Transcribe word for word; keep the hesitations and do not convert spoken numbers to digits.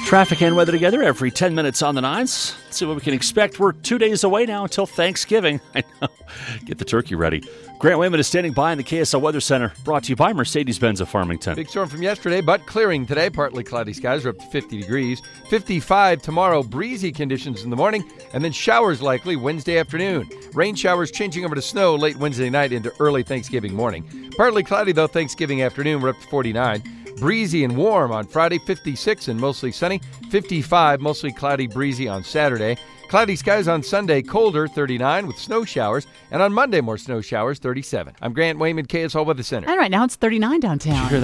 Traffic and weather together every ten minutes on the nines. Let's see what we can expect. We're two days away now until Thanksgiving. I know. Get the turkey ready. Grant Wayman is standing by in the K S L Weather Center, brought to you by Mercedes-Benz of Farmington. Big storm from yesterday, but clearing today. Partly cloudy skies are up to fifty degrees. fifty-five tomorrow, breezy conditions in the morning, and then showers likely Wednesday afternoon. Rain showers changing over to snow late Wednesday night into early Thanksgiving morning. Partly cloudy, though, Thanksgiving afternoon. We're up to forty-nine. Breezy and warm on Friday, fifty-six and mostly sunny. fifty-five, mostly cloudy, breezy on Saturday. Cloudy skies on Sunday, colder, thirty-nine, with snow showers. And on Monday, more snow showers, thirty-seven. I'm Grant Wayman, K S L Weather Center. And right now it's thirty-nine downtown.